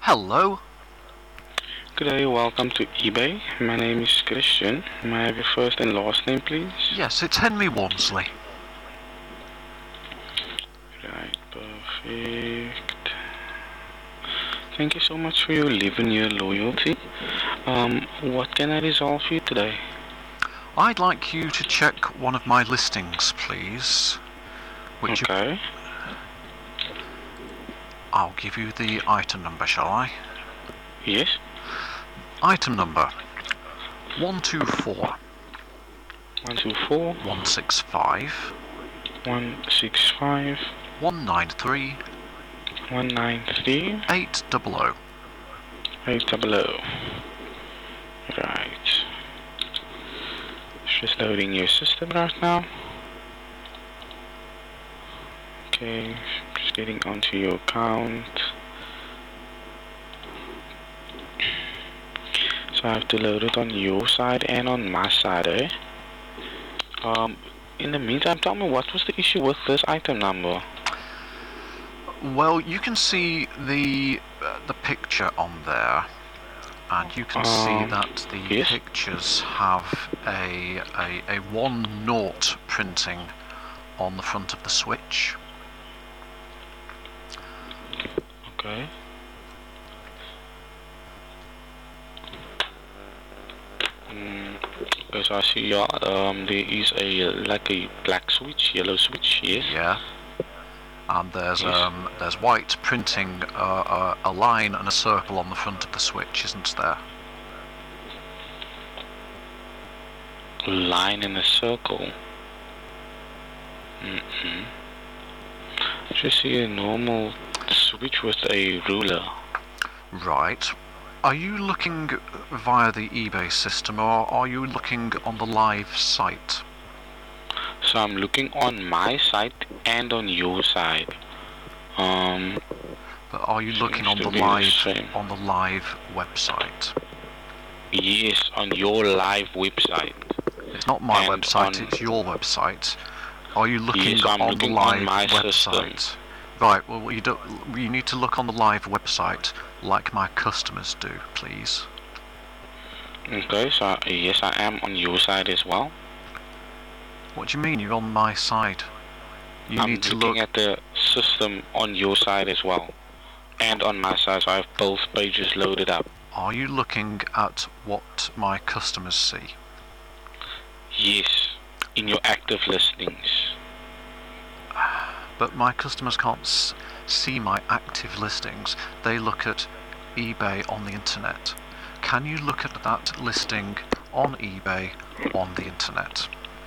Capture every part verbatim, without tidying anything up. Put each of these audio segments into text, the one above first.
Hello. Good day, welcome to eBay. My name is Christian. May I have your first and last name, please? Yes, it's Henry Walmsley. Right, perfect. Thank you so much for your eleven year loyalty. Um, what can I resolve for you today? I'd like you to check one of my listings, please. Which okay. You... I'll give you the item number, shall I? Yes. Item number one two four. One two four. One six five. One six five. One nine three. One nine three. Eight double O. Eight double O. Right. It's just loading your system right now. Okay, just getting onto your account. So I have to load it on your side and on my side, eh? Um, in the meantime, tell me, what was the issue with this item number? Well, you can see the uh, the picture on there, and you can um, see that the yes? pictures have a, a, a one naught printing on the front of the switch. Okay. Mm, okay, so I see, yeah, um, there is a, like a black switch, yellow switch, yes? Yeah. And there's yes. um there's white printing uh, uh, a line and a circle on the front of the switch, isn't there? Line and a circle. Mm-hmm. I just see a normal switch with a ruler. Right. Are you looking via the eBay system, or are you looking on the live site? So I'm looking on my site and on your side. Um, but are you looking on the live the on the live website? Yes, on your live website. It's not my and website; it's your website. Are you looking yes, I'm on looking the live on my website? System. Right. Well, you do. You need to look on the live website, like my customers do, please. Okay. So yes, I am on your side as well. What do you mean you're on my side? You I'm need to looking look at the system on your side as well, and on my side, so I have both pages loaded up. Are you looking at what my customers see? Yes, in your active listings. But my customers can't s see my active listings. They look at eBay on the internet. Can you look at that listing on eBay on the internet?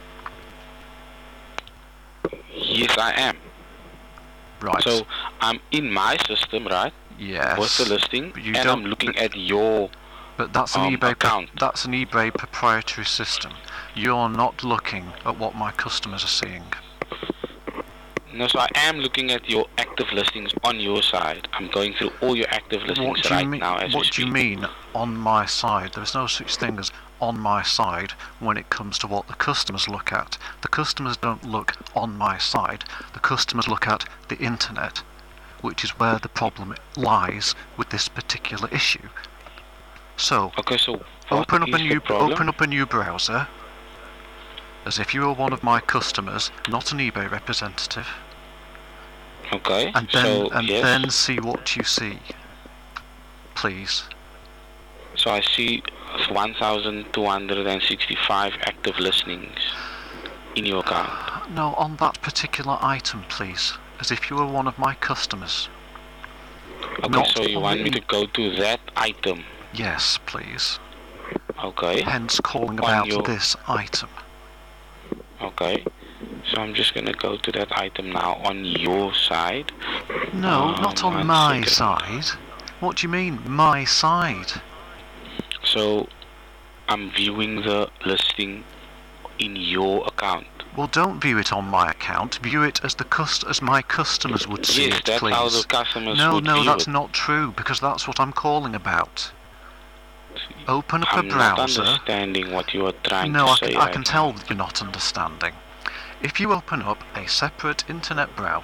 Yes, I am. Right. So I'm in my system, right? Yes. With the listing, but you and don't, I'm looking but, at your. But that's an um, eBay. account. That's an eBay proprietary system. You're not looking at what my customers are seeing. No, so I am looking at your active listings on your side. I'm going through all your active listings right mean, now as What we do you speak. mean on my side? There's no such thing as on my side when it comes to what the customers look at. The customers don't look on my side. The customers look at the internet, which is where the problem lies with this particular issue. So, okay, so open up a new problem? open up a new browser, as if you were one of my customers, not an eBay representative. Okay. And then so, and yes. then see what you see, please. So I see one thousand two hundred sixty-five active listings in your account. No, on that particular item, please, as if you were one of my customers. Okay, Not so you want me to go to that item? Yes, please. Okay. Hence calling on about your... this item. Okay. So I'm just going to go to that item now on your side. No, um, not on my side. What do you mean, my side? So I'm viewing the listing in your account. Well, don't view it on my account. View it as the cust as my customers would see yes, it, that's please. How the customers no, would no, view that's it. not true, because that's what I'm calling about. Open up I'm a browser. I'm not understanding what you are trying no, to I say. can, right I can now. tell you're not understanding. If you open up a separate internet browser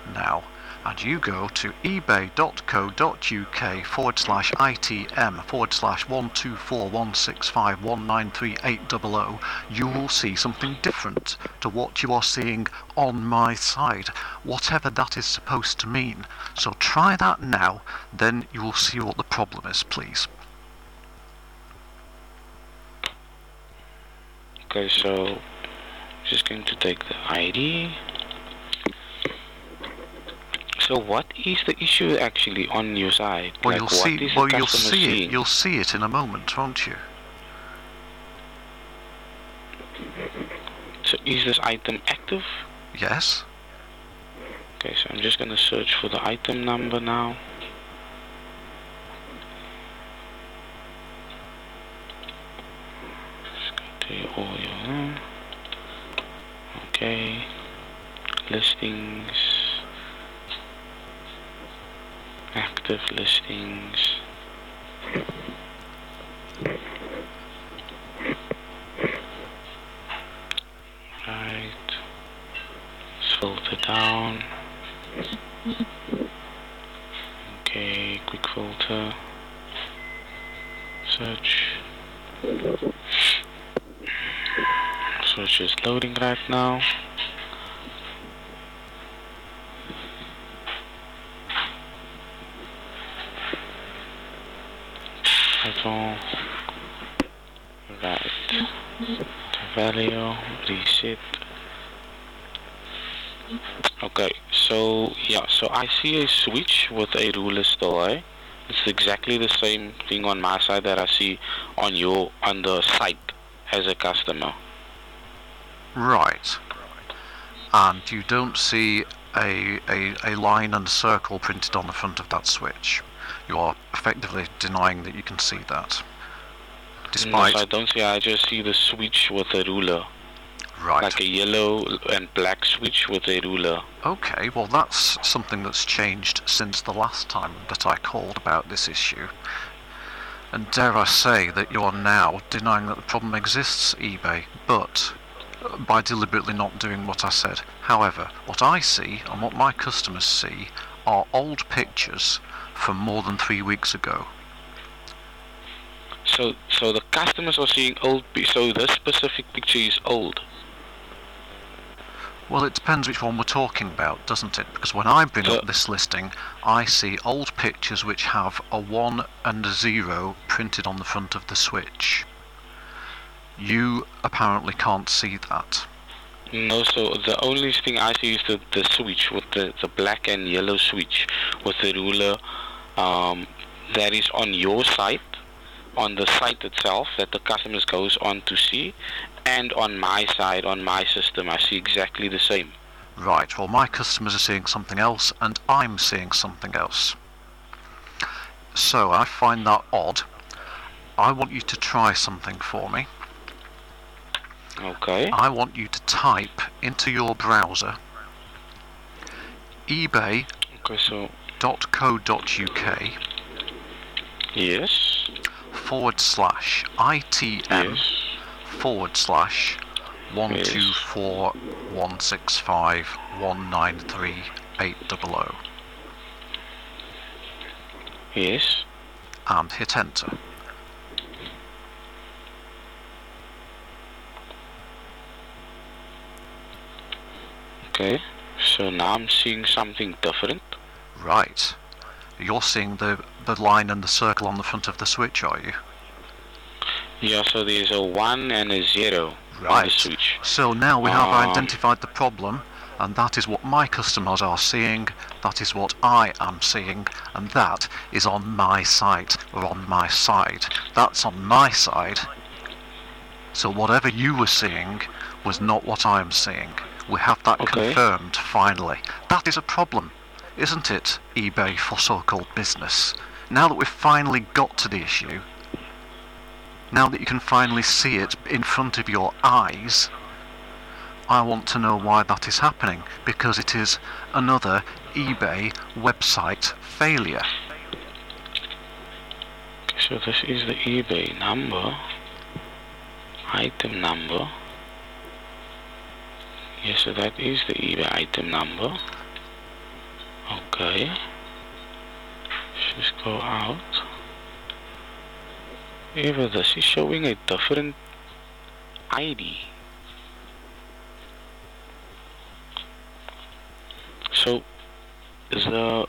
now, and you go to ebay.co.uk forward slash ITM forward slash one two four one six five one nine three eight zero zero, you will see something different to what you are seeing on my side, whatever that is supposed to mean. So try that now, then you will see what the problem is, please. Okay, so I'm just going to take the I D. So what is the issue actually on your side? Well, like, you'll what see. is Well, the you'll customer see seeing? it. You'll see it in a moment, won't you? So is this item active? Yes. Okay, so I'm just gonna search for the item number now. Just go to your oil. Okay. Listings. Active listings. Right. Let's filter down. Okay, quick filter. Search. Search is loading right now. Title. Right. The value. Reset. Okay, so yeah, so I see a switch with a ruler still, eh? It's exactly the same thing on my side that I see on your on the site as a customer. Right. And you don't see a, a, a line and a circle printed on the front of that switch. You are effectively denying that you can see that. Despite... No, so I don't see, I just see the switch with a ruler. Right. Like a yellow and black switch with a ruler. Okay, well that's something that's changed since the last time that I called about this issue. And dare I say that you are now denying that the problem exists, eBay, but by deliberately not doing what I said. However, what I see and what my customers see are old pictures from more than three weeks ago. So, so the customers are seeing old, so this specific picture is old. Well, it depends which one we're talking about, doesn't it? Because when I bring so, up this listing, I see old pictures which have a one and a zero printed on the front of the switch. You apparently can't see that. No, so the only thing I see is the, the switch with the, the black and yellow switch with the ruler um, that is on your site, on the site itself that the customers goes on to see, and on my side, on my system, I see exactly the same. Right, well my customers are seeing something else and I'm seeing something else. So I find that odd. I want you to try something for me. Okay. I want you to type into your browser ebay dot co dot uk yes forward slash ITM yes. forward slash one two four one six five one nine three eight zero zero. Yes. And hit enter. Okay, so now I'm seeing something different. Right. You're seeing the, the line and the circle on the front of the switch, are you? Yeah, so there's a one and a zero right. on the switch. So now we have um, identified the problem, and that is what my customers are seeing, that is what I am seeing, and that is on my site, or on my side. That's on my side. So whatever you were seeing was not what I am seeing. We have that okay. confirmed, finally. That is a problem, isn't it, eBay for so-called business? Now that we've finally got to the issue, now that you can finally see it in front of your eyes, I want to know why that is happening, because it is another eBay website failure. So this is the eBay number, item number. Yes, so that is the eBay item number. Okay. Let's just go out. Even this is showing a different I D. So the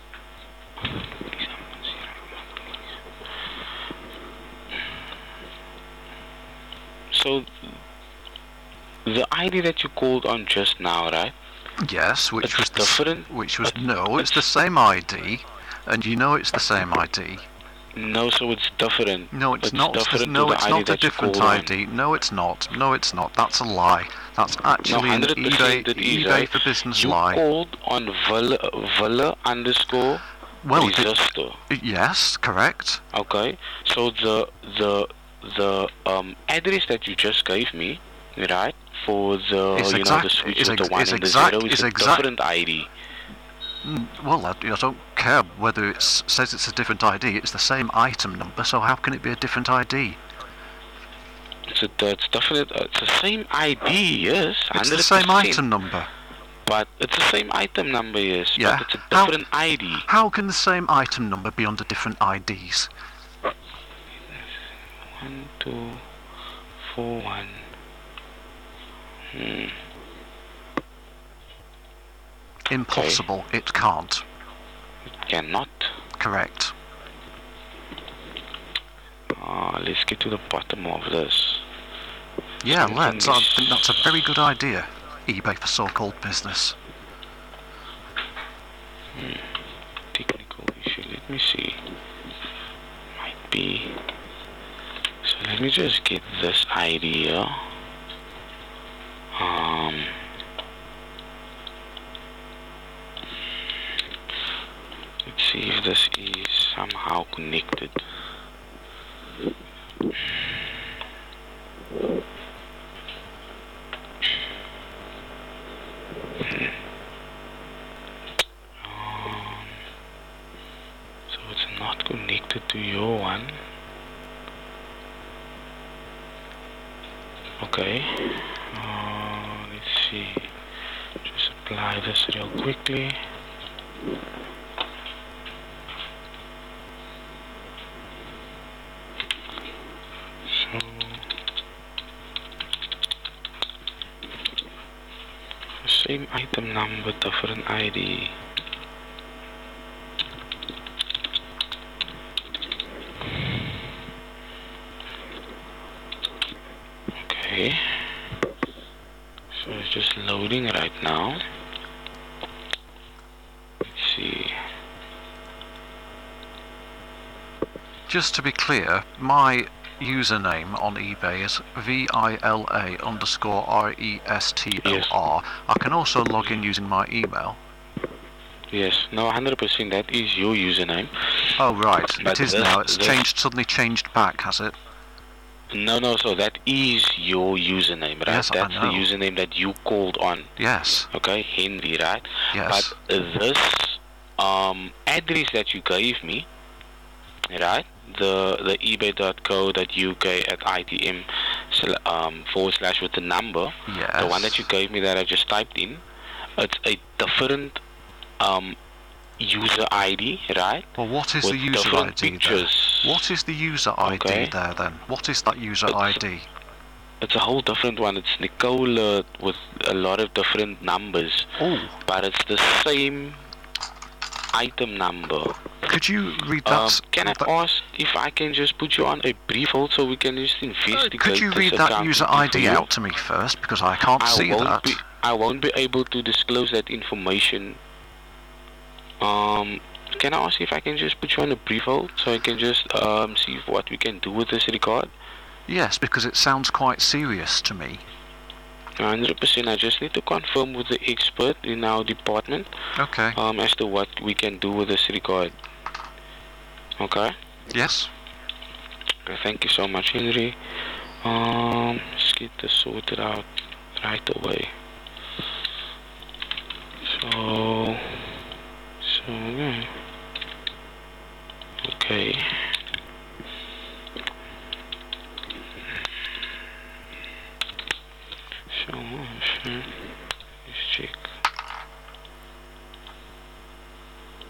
so the I D that you called on just now, right? Yes, which It's was the, different. which was It- no, it's the same I D, and you know it's the same I D. No, so it's different. No, it's, It's not. different No, to the it's I D not a that you different called on. I D. No, it's not. No, it's not. That's a lie. That's actually an hundred eBay percent it is, eBay right? for Business You lie. called on Villa, Villa underscore Well, it- Resistor. yes, correct. Okay, so the the the um address that you just gave me, right, for the It's you exact- know the switch it's with the ex- one it's and the exact- zero is it's a exact- different I D. Mm, Well, I, I don't care whether it says it's a different I D. It's the same item number, so how can it be a different I D? It's a, it's definite. Uh, it's the same I D, yes, It's hundred the same percent. item number. But it's the same item number, yes. Yeah. But it's a How- different I D. How can the same item number be under different I Ds? One, two, four, one. Hmm. Impossible. It can't. Cannot. Correct. Uh, let's get to the bottom of this. Yeah, Something let's. I is- think that's a very good idea. eBay for so-called business. Technical issue. Let me see. Might be. So let me just get this idea. Um. Let's see if this is somehow connected. Um, so it's not connected to your one. Okay. Uh, let's see. Just apply this real quickly. So same item number, different I D. Okay. So it's just loading right now. Let's see. Just to be clear, my username on eBay is V I L A underscore R E S T O R. I can also log in using my email. Yes, no, one hundred percent that is your username. Oh, right. But It is this- now. It's this- changed, suddenly changed back, has it? No, no, so that is your username, right? Yes, I That's the know. username that you called on. Yes. Okay, Henry, right? Yes. But uh, this um, address that you gave me, right? The the ebay.co.uk at ITM sl- um, forward slash with the number. Yes. The one that you gave me that I just typed in, it's a different um, user I D, right? Well, what is with the user different I D there? pictures. What is the user I D Okay. there then? What is that user It's- I D? It's a whole different one. It's Nicola with a lot of different numbers, Oh, but it's the same item number. could you read that? Um, can I that- ask if I can just put you on a brief hold so we can just investigate Could you this read that account user quickly I for D you? out to me first, because I can't I see won't that. Be, I won't be able to disclose that information. Um, can I ask if I can just put you on a brief hold so I can just um see what we can do with this record? Yes, because it sounds quite serious to me. one hundred percent. I just need to confirm with the expert in our department Okay. um as to what we can do with this record. Okay. Yes. Okay, thank you so much, Henry. Um, let's get this sorted out right away. So, so yeah. Okay. So, so let's check.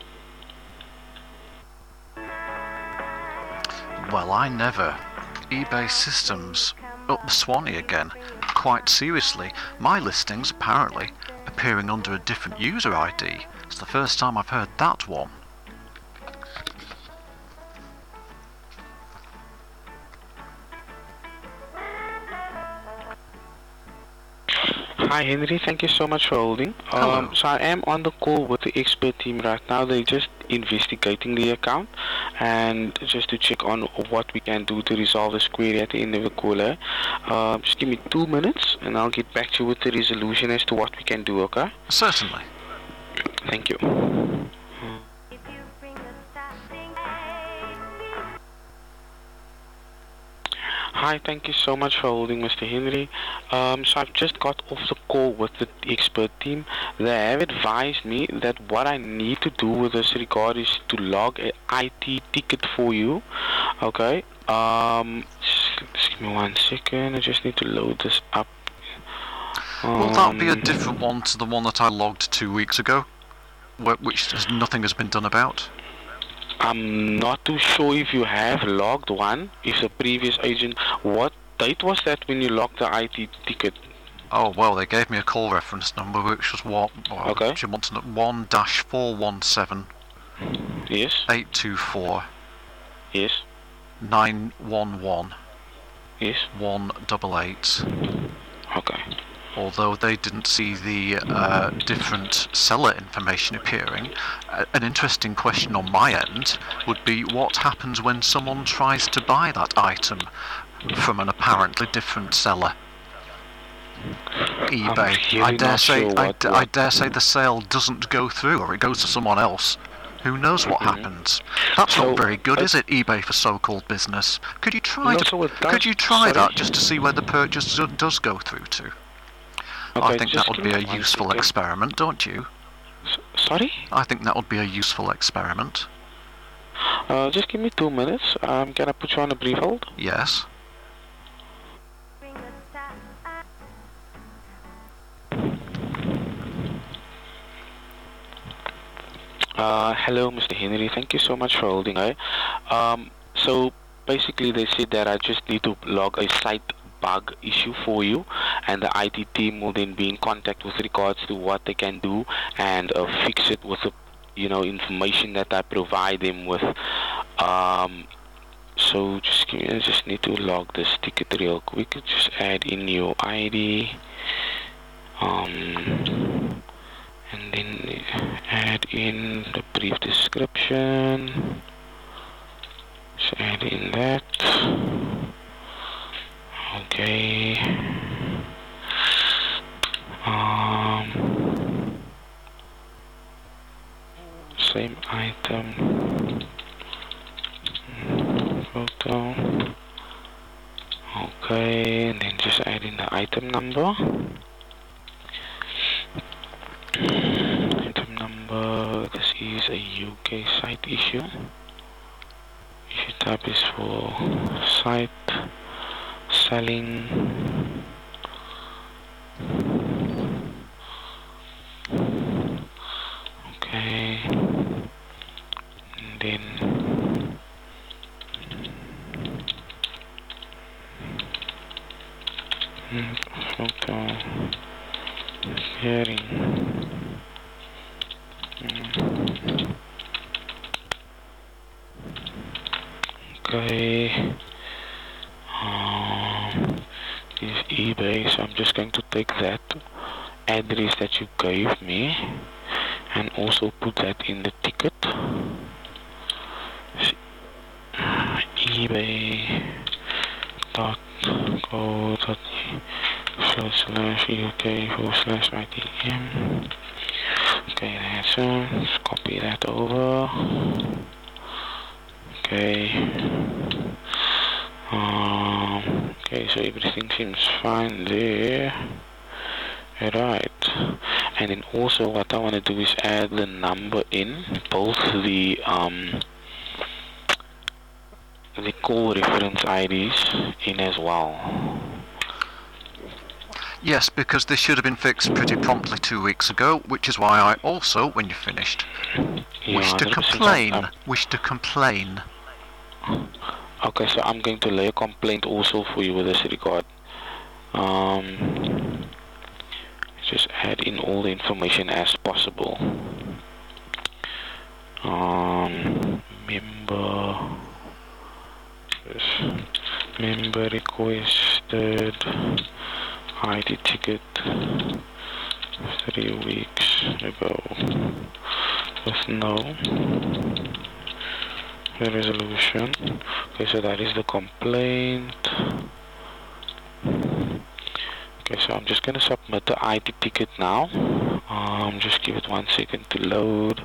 Well, I never. eBay systems up the Swanee again. Quite seriously, my listings apparently appearing under a different user I D. It's the first time I've heard that one. Hi Henry, thank you so much for holding. Hello. Um, so I am on the call with the expert team right now. They're just investigating the account and just to check on what we can do to resolve this query at the end of the call. Eh? Uh, just give me two minutes and I'll get back to you with the resolution as to what we can do, okay? Certainly. Thank you. Hi, thank you so much for holding, Mister Henry. Um, so I've just got off the call with the expert team. They have advised me that what I need to do with this regard is to log a I T ticket for you. Okay. Um, just, just give me one second. I just need to load this up. Um, Will that be a different one to the one that I logged two weeks ago, wh- which has, nothing has been done about? I'm not too sure if you have logged one. If the previous agent, what date was that when you logged the I T ticket? Oh well, they gave me a call reference number, which was what? what Okay. Do you want to know? One dash four one seven. Yes. Eight two four. Yes. Nine one one. Yes. One double eight. Okay. Although they didn't see the uh, different seller information appearing, uh, an interesting question on my end would be what happens when someone tries to buy that item from an apparently different seller? eBay. really I dare not say, sure I, what- d- I dare say the sale doesn't go through, or it goes to someone else. Who knows what Mhm. happens? That's So, not very good, uh, is it? eBay for so-called business. Could you try No, to? so it does- Could you try sorry? that just to see where the purchase do- does go through to? Okay, I think just that would give be me a one useful second. experiment, don't you? S- sorry? I think that would be a useful experiment. Uh, just give me two minutes. I'm gonna put you on a brief hold. Yes. Uh, hello, Mister Henry. Thank you so much for holding. Eh? Um, so basically, they said that I just need to log a site bug issue for you, and the I T team will then be in contact with regards to what they can do and uh, fix it with the, you know, information that I provide them with. Um, so just give me, I just need to log this ticket real quick. Just add in your I D. Um, and then add in the brief description. Just add in that. Okay. Um, same item. Photo. Okay, and then just add in the item number. Item number, this is a U K site issue. Issue type is for site selling. Okay, and then photo hearing. Okay. Um, this is eBay, so I'm just going to take that address that you gave me and also put that in the ticket. eBay dot co dot forward slash UK forward slash ITM. Okay, that's it. Let's copy that over. Okay. Um, okay, so everything seems fine there. Right. And then also what I want to do is add the number in, both the um the call reference I Ds in as well. Yes, because this should have been fixed pretty promptly two weeks ago, which is why I also, when you're finished, Yeah, wish to one hundred percent. complain. Um, Wish to complain. Okay, so I'm going to lay a complaint also for you with this regard. Um, just add in all the information as possible. Um, member, yes, member requested I D ticket three weeks ago with no resolution. Okay, so that is the complaint. Okay, so I'm just going to submit the I D ticket now. Um, just give it one second to load.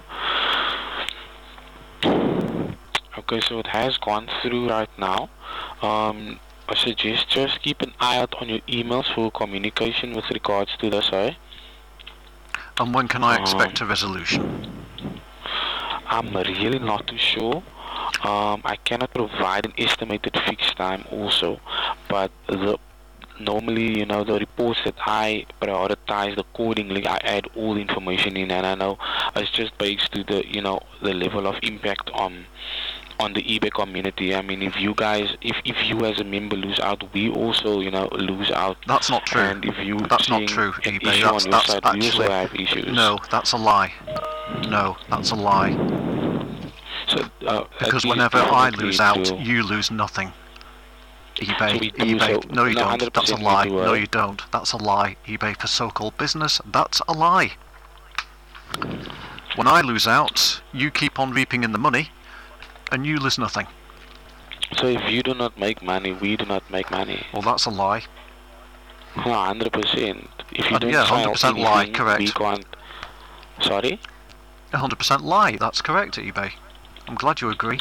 Okay, so it has gone through right now. Um, I suggest just keep an eye out on your emails for communication with regards to this, eh? And when can I expect um, a resolution? I'm really not too sure. Um, I cannot provide an estimated fixed time also, but the normally, you know, the reports that I prioritize accordingly, I add all the information in, and I know it's just based to the, you know, the level of impact on on the eBay community. I mean, if you guys, if, if you as a member lose out, we also, you know, lose out. That's not true. And if you that's not true, eBay. That's, on that's side, actually, we also have issues. No, that's a lie. No, that's a lie. So, uh, because whenever I lose out, you lose nothing. eBay, so eBay, so no you no, don't, that's a lie, do no you don't, that's a lie. eBay for so-called business, that's a lie. When I lose out, you keep on reaping in the money, and you lose nothing. So if you do not make money, we do not make money. Well, that's a lie. No, one hundred percent. If you uh, don't yeah, one hundred percent anything, lie, correct. We can't... Sorry? one hundred percent lie, that's correct, eBay. I'm glad you agree.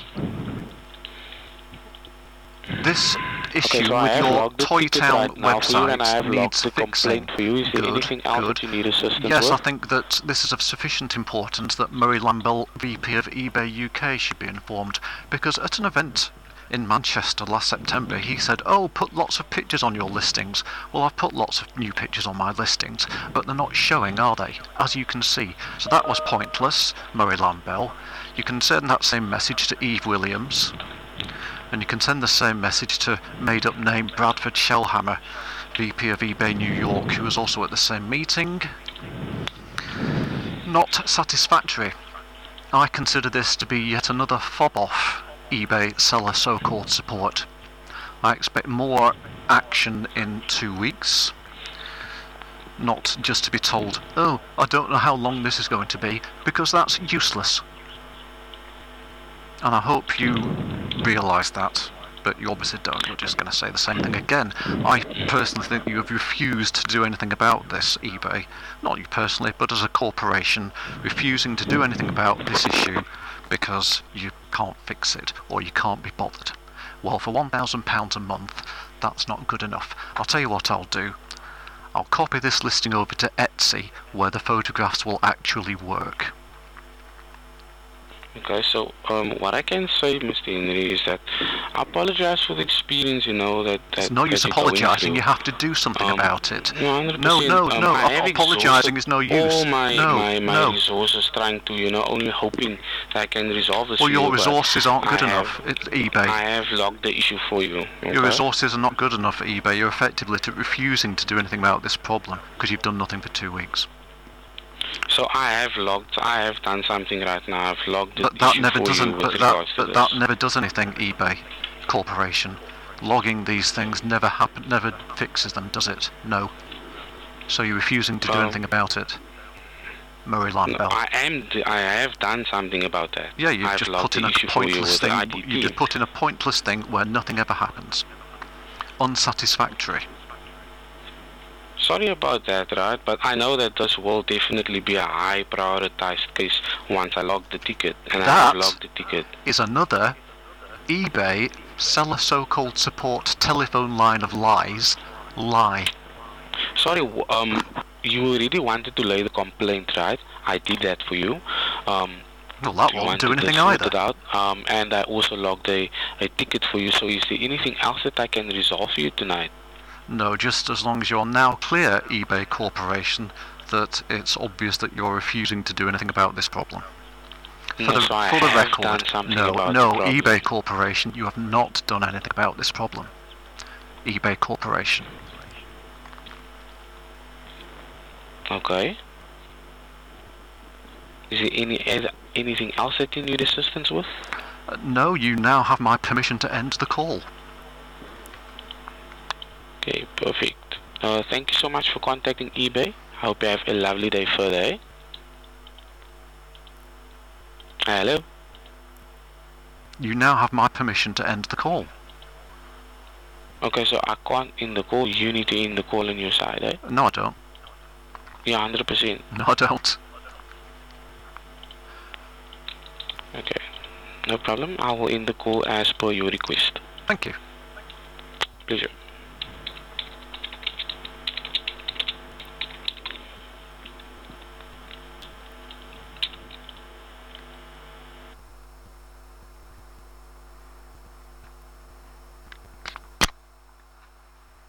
This issue okay, so with your Toy Town right website needs fixing. For you. Is there good, anything else good. That you need assistance yes, with? I think that this is of sufficient importance that Murray Lambell, V P of eBay U K, should be informed, because at an event in Manchester last September he said, oh, put lots of pictures on your listings. Well, I've put lots of new pictures on my listings, but they're not showing, are they? As you can see. So that was pointless, Murray Lambell. You can send that same message to Eve Williams. And you can send the same message to made-up name Bradford Shellhammer, V P of eBay New York, who was also at the same meeting. Not satisfactory. I consider this to be yet another fob-off eBay seller so-called support. I expect more action in two weeks. Not just to be told, oh, I don't know how long this is going to be, because that's useless. And I hope you realise that, but you obviously don't. You're just going to say the same thing again. I personally think you have refused to do anything about this, eBay. Not you personally, but as a corporation, refusing to do anything about this issue because you can't fix it, or you can't be bothered. Well, for one thousand pounds a month, that's not good enough. I'll tell you what I'll do. I'll copy this listing over to Etsy, where the photographs will actually work. Okay, so um, what I can say, Mister Henry, is that I apologize for the experience, you know, that... that it's no use apologising, you have to do something um, about it. No, no, no, um, no, apologising is no use. All my, no, my, my no. resources trying to, you know, only hoping that I can resolve this Well, your you, resources aren't good I enough, have, it's eBay. I have logged the issue for you. Okay? Your resources are not good enough for eBay, you're effectively to refusing to do anything about this problem, because you've done nothing for two weeks. So I have logged. I have done something right now. I've logged. But that never doesn't. But that. But that never does anything. eBay Corporation, logging these things never happen. Never fixes them, does it? No. So you're refusing to do um, anything about it, Murray Lambell. No, I am. I have done something about that. Yeah, you've I've just put in a pointless thing. You just put in a pointless thing where nothing ever happens. Unsatisfactory. Sorry about that, right? But I know that this will definitely be a high prioritized case once I log the ticket, and that I have logged the ticket. Is another eBay seller so-called support telephone line of lies. Lie. Sorry, um, you really wanted to lay the complaint, right? I did that for you. Um, well, that won't do anything either. Out, um, and I also logged a, a ticket for you. So is there anything else that I can resolve for you tonight? No, just as long as you're now clear, eBay Corporation, that it's obvious that you're refusing to do anything about this problem. For No, the, so I for the have record, done something no, about no, the problem. eBay Corporation, you have not done anything about this problem. eBay Corporation. Okay. Is there any is anything else that you need assistance with? Uh, no, you now have my permission to end the call. Okay, perfect. Uh, thank you so much for contacting eBay. I hope you have a lovely day further. Eh? Hello? You now have my permission to end the call. Okay, so I can't end the call. You need to end the call on your side, eh? No, I don't. Yeah, one hundred percent. No, I don't. Okay, no problem. I will end the call as per your request. Thank you. Pleasure.